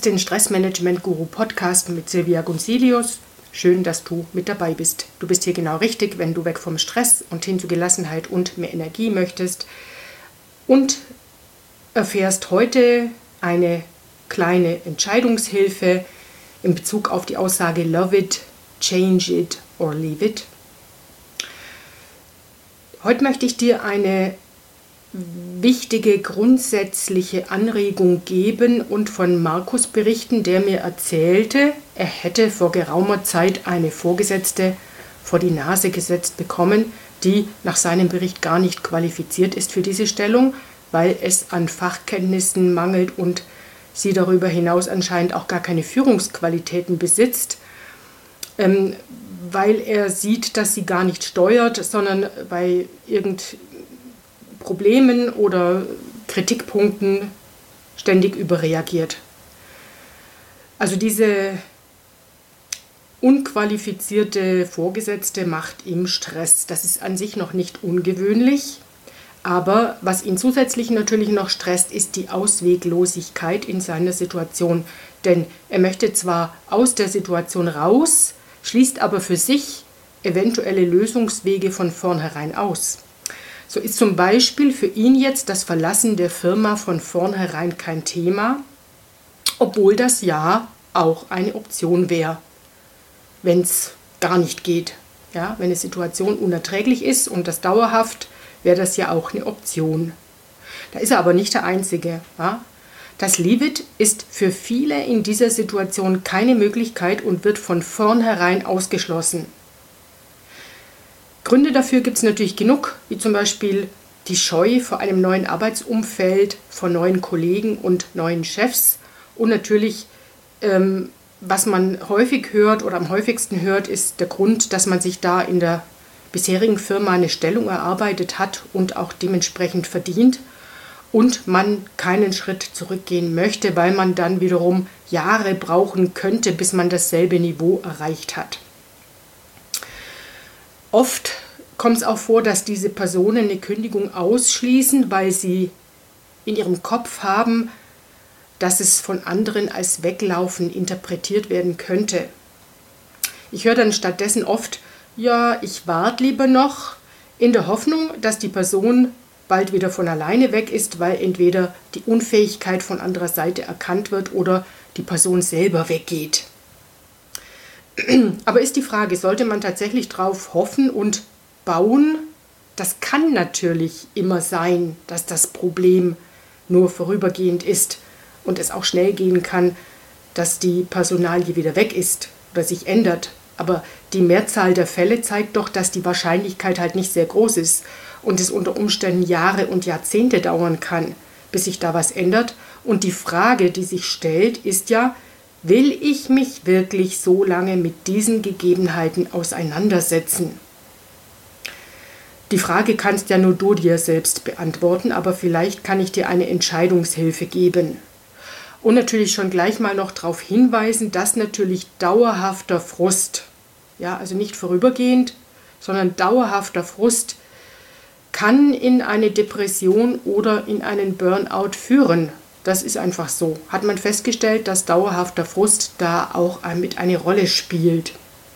hörst den Stressmanagement-Guru-Podcast mit Silvia Gunzilius. Schön, dass du mit dabei bist. Du bist hier genau richtig, wenn du weg vom Stress und hin zu Gelassenheit und mehr Energie möchtest. Und erfährst heute eine kleine Entscheidungshilfe in Bezug auf die Aussage Love it, change it or leave it. Heute möchte ich dir eine wichtige grundsätzliche Anregung geben und von Markus berichten, der mir erzählte, er hätte vor geraumer Zeit eine Vorgesetzte vor die Nase gesetzt bekommen, die nach seinem Bericht gar nicht qualifiziert ist für diese Stellung, weil es an Fachkenntnissen mangelt und sie darüber hinaus anscheinend auch gar keine Führungsqualitäten besitzt, weil er sieht, dass sie gar nicht steuert, sondern bei Problemen oder Kritikpunkten ständig überreagiert. Also diese unqualifizierte Vorgesetzte macht ihm Stress. Das ist an sich noch nicht ungewöhnlich, aber was ihn zusätzlich natürlich noch stresst, ist die Ausweglosigkeit in seiner Situation. Denn er möchte zwar aus der Situation raus, schließt aber für sich eventuelle Lösungswege von vornherein aus. So ist zum Beispiel für ihn jetzt das Verlassen der Firma von vornherein kein Thema, obwohl das ja auch eine Option wäre, wenn es gar nicht geht. Ja, wenn eine Situation unerträglich ist und das dauerhaft, wäre das ja auch eine Option. Da ist er aber nicht der Einzige. Ja. Das Leave it ist für viele in dieser Situation keine Möglichkeit und wird von vornherein ausgeschlossen. Gründe dafür gibt es natürlich genug, wie zum Beispiel die Scheu vor einem neuen Arbeitsumfeld, vor neuen Kollegen und neuen Chefs. Und natürlich, was man häufig hört oder am häufigsten hört, ist der Grund, dass man sich da in der bisherigen Firma eine Stellung erarbeitet hat und auch dementsprechend verdient und man keinen Schritt zurückgehen möchte, weil man dann wiederum Jahre brauchen könnte, bis man dasselbe Niveau erreicht hat. Oft kommt es auch vor, dass diese Personen eine Kündigung ausschließen, weil sie in ihrem Kopf haben, dass es von anderen als Weglaufen interpretiert werden könnte. Ich höre dann stattdessen oft, ja, ich warte lieber noch, in der Hoffnung, dass die Person bald wieder von alleine weg ist, weil entweder die Unfähigkeit von anderer Seite erkannt wird oder die Person selber weggeht. Aber ist die Frage, sollte man tatsächlich drauf hoffen und bauen? Das kann natürlich immer sein, dass das Problem nur vorübergehend ist und es auch schnell gehen kann, dass die Personalie wieder weg ist oder sich ändert. Aber die Mehrzahl der Fälle zeigt doch, dass die Wahrscheinlichkeit halt nicht sehr groß ist und es unter Umständen Jahre und Jahrzehnte dauern kann, bis sich da was ändert. Und die Frage, die sich stellt, ist ja, will ich mich wirklich so lange mit diesen Gegebenheiten auseinandersetzen? Die Frage kannst ja nur du dir selbst beantworten, aber vielleicht kann ich dir eine Entscheidungshilfe geben. Und natürlich schon gleich mal noch darauf hinweisen, dass natürlich dauerhafter Frust, ja, also nicht vorübergehend, sondern dauerhafter Frust kann in eine Depression oder in einen Burnout führen. Das ist einfach so. Hat man festgestellt, dass dauerhafter Frust da auch mit eine Rolle spielt.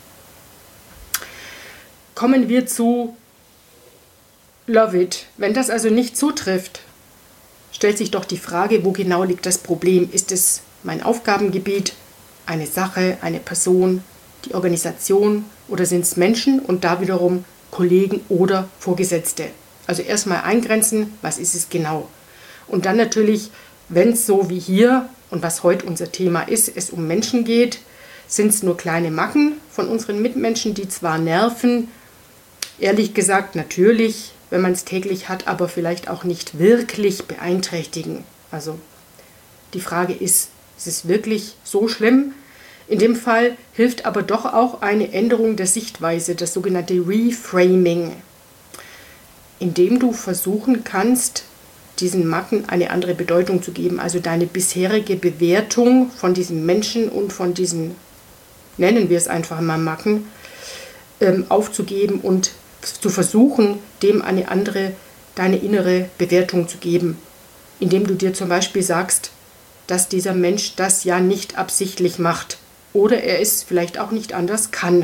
Kommen wir zu Love it. Wenn das also nicht zutrifft, stellt sich doch die Frage, wo genau liegt das Problem? Ist es mein Aufgabengebiet, eine Sache, eine Person, die Organisation oder sind es Menschen und da wiederum Kollegen oder Vorgesetzte? Also erstmal eingrenzen, was ist es genau? Und dann natürlich, wenn es so wie hier und was heute unser Thema ist, es um Menschen geht, sind es nur kleine Macken von unseren Mitmenschen, die zwar nerven, ehrlich gesagt natürlich, wenn man es täglich hat, aber vielleicht auch nicht wirklich beeinträchtigen. Also die Frage ist es wirklich so schlimm? In dem Fall hilft aber doch auch eine Änderung der Sichtweise, das sogenannte Reframing, indem du versuchen kannst, diesen Macken eine andere Bedeutung zu geben, also deine bisherige Bewertung von diesem Menschen und von diesen, nennen wir es einfach mal Macken, aufzugeben und zu versuchen, dem eine andere, deine innere Bewertung zu geben, indem du dir zum Beispiel sagst, dass dieser Mensch das ja nicht absichtlich macht oder er es vielleicht auch nicht anders kann.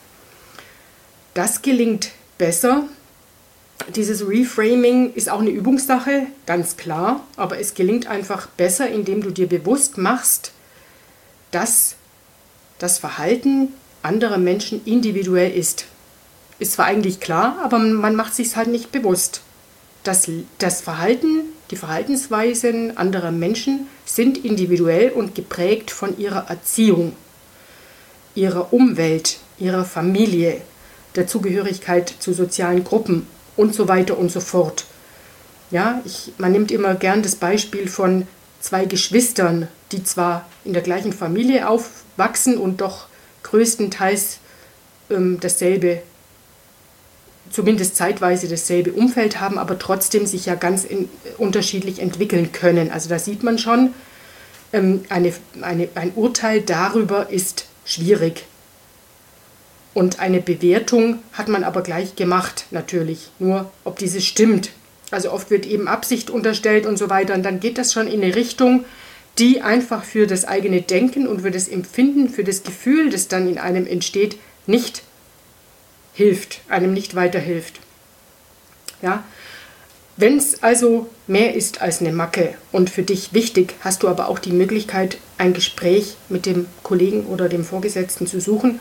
Das gelingt besser. Dieses Reframing ist auch eine Übungssache, ganz klar, aber es gelingt einfach besser, indem du dir bewusst machst, dass das Verhalten anderer Menschen individuell ist. Ist zwar eigentlich klar, aber man macht es sich halt nicht bewusst. Das Verhalten, die Verhaltensweisen anderer Menschen sind individuell und geprägt von ihrer Erziehung, ihrer Umwelt, ihrer Familie, der Zugehörigkeit zu sozialen Gruppen und so weiter und so fort. Ja, man nimmt immer gern das Beispiel von zwei Geschwistern, die zwar in der gleichen Familie aufwachsen und doch größtenteils dasselbe, zumindest zeitweise dasselbe Umfeld haben, aber trotzdem sich ja ganz unterschiedlich entwickeln können. Also da sieht man schon, ein Urteil darüber ist schwierig. Und eine Bewertung hat man aber gleich gemacht, natürlich. Nur, ob dieses stimmt. Also oft wird eben Absicht unterstellt und so weiter. Und dann geht das schon in eine Richtung, die einfach für das eigene Denken und für das Empfinden, für das Gefühl, das dann in einem entsteht, nicht hilft, einem nicht weiterhilft. Ja? Wenn es also mehr ist als eine Macke und für dich wichtig, hast du aber auch die Möglichkeit, ein Gespräch mit dem Kollegen oder dem Vorgesetzten zu suchen.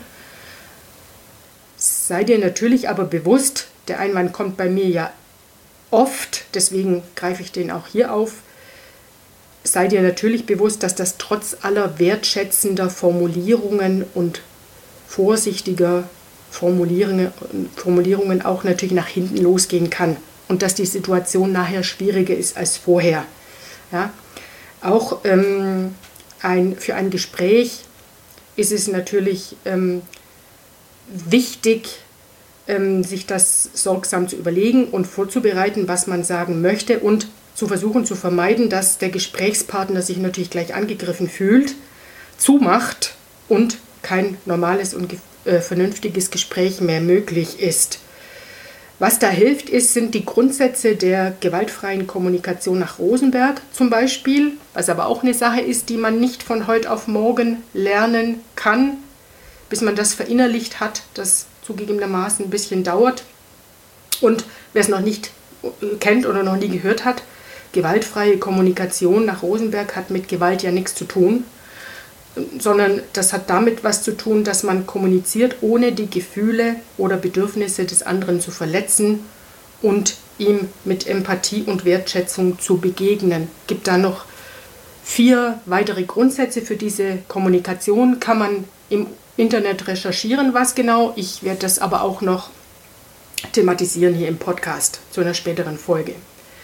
Sei dir natürlich aber bewusst, der Einwand kommt bei mir ja oft, deswegen greife ich den auch hier auf. Sei dir natürlich bewusst, dass das trotz aller wertschätzender Formulierungen und vorsichtiger Formulierungen auch natürlich nach hinten losgehen kann und dass die Situation nachher schwieriger ist als vorher. Ja? Auch für ein Gespräch ist es natürlich wichtig, sich das sorgsam zu überlegen und vorzubereiten, was man sagen möchte und zu versuchen zu vermeiden, dass der Gesprächspartner sich natürlich gleich angegriffen fühlt, zumacht und kein normales und vernünftiges Gespräch mehr möglich ist. Was da hilft, sind die Grundsätze der gewaltfreien Kommunikation nach Rosenberg zum Beispiel, was aber auch eine Sache ist, die man nicht von heute auf morgen lernen kann, bis man das verinnerlicht hat, das zugegebenermaßen ein bisschen dauert. Und wer es noch nicht kennt oder noch nie gehört hat, gewaltfreie Kommunikation nach Rosenberg hat mit Gewalt ja nichts zu tun, sondern das hat damit was zu tun, dass man kommuniziert, ohne die Gefühle oder Bedürfnisse des anderen zu verletzen und ihm mit Empathie und Wertschätzung zu begegnen. Es gibt da noch 4 weitere Grundsätze für diese Kommunikation, kann man im Internet recherchieren, was genau. Ich werde das aber auch noch thematisieren hier im Podcast zu einer späteren Folge.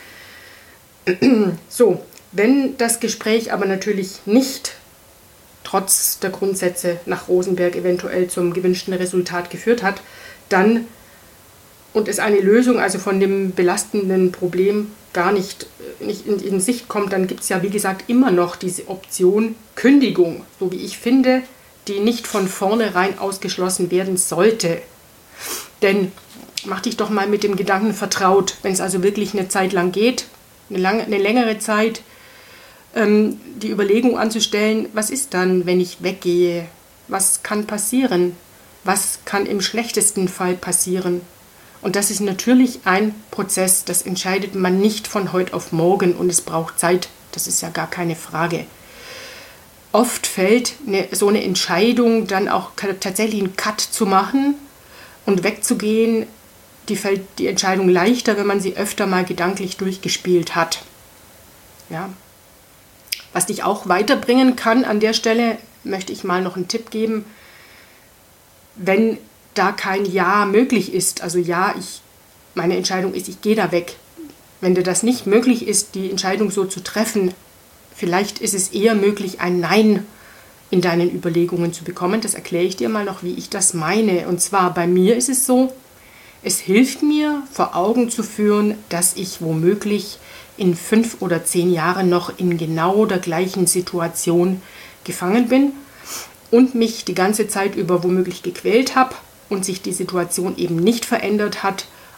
So, wenn das Gespräch aber natürlich nicht trotz der Grundsätze nach Rosenberg eventuell zum gewünschten Resultat geführt hat, dann und es eine Lösung also von dem belastenden Problem gar nicht in Sicht kommt, dann gibt es ja wie gesagt immer noch diese Option Kündigung, so wie ich finde, die nicht von vornherein ausgeschlossen werden sollte. Denn mach dich doch mal mit dem Gedanken vertraut, wenn es also wirklich eine Zeit lang geht, eine längere Zeit, die Überlegung anzustellen, was ist dann, wenn ich weggehe? Was kann passieren? Was kann im schlechtesten Fall passieren? Und das ist natürlich ein Prozess, das entscheidet man nicht von heute auf morgen und es braucht Zeit, das ist ja gar keine Frage. Oft fällt so eine Entscheidung dann auch tatsächlich einen Cut zu machen und wegzugehen, fällt die Entscheidung leichter, wenn man sie öfter mal gedanklich durchgespielt hat. Ja. Was dich auch weiterbringen kann, an der Stelle möchte ich mal noch einen Tipp geben, wenn da kein Ja möglich ist, also ja, meine Entscheidung ist, ich gehe da weg. Wenn dir das nicht möglich ist, die Entscheidung so zu treffen, vielleicht ist es eher möglich, ein Nein in deinen Überlegungen zu bekommen. Das erkläre ich dir mal noch, wie ich das meine. Und zwar bei mir ist es so, es hilft mir, vor Augen zu führen, dass ich womöglich in 5 oder 10 Jahren noch in genau der gleichen Situation gefangen bin und mich die ganze Zeit über womöglich gequält habe und sich die Situation eben nicht verändert hat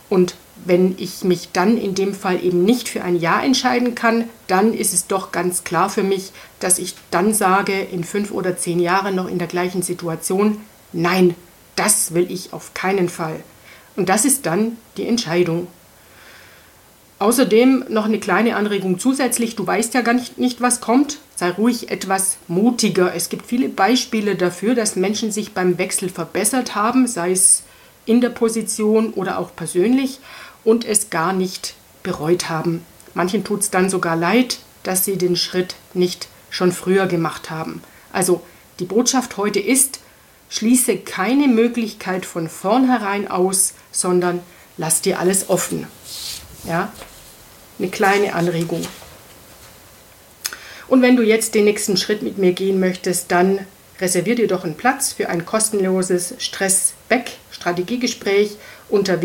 Und wenn ich mich dann in dem Fall eben nicht für ein Ja entscheiden kann, dann ist es doch ganz klar für mich, dass ich dann sage, in 5 oder 10 Jahren noch in der gleichen Situation, nein, das will ich auf keinen Fall. Und das ist dann die Entscheidung. Außerdem noch eine kleine Anregung zusätzlich, du weißt ja gar nicht, was kommt, sei ruhig etwas mutiger. Es gibt viele Beispiele dafür, dass Menschen sich beim Wechsel verbessert haben, sei es in der Position oder auch persönlich, und es gar nicht bereut haben. Manchen tut es dann sogar leid, dass sie den Schritt nicht schon früher gemacht haben. Also die Botschaft heute ist, schließe keine Möglichkeit von vornherein aus, sondern lass dir alles offen. Ja, eine kleine Anregung. Und wenn du jetzt den nächsten Schritt mit mir gehen möchtest, dann reservier dir doch einen Platz für ein kostenloses Stress-Weg-Strategiegespräch unter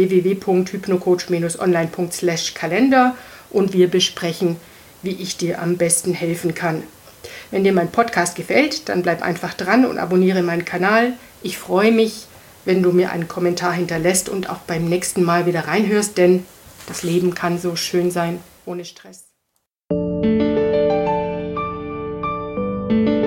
www.hypnocoach-online./Kalender und wir besprechen, wie ich dir am besten helfen kann. Wenn dir mein Podcast gefällt, dann bleib einfach dran und abonniere meinen Kanal. Ich freue mich, wenn du mir einen Kommentar hinterlässt und auch beim nächsten Mal wieder reinhörst, denn das Leben kann so schön sein ohne Stress.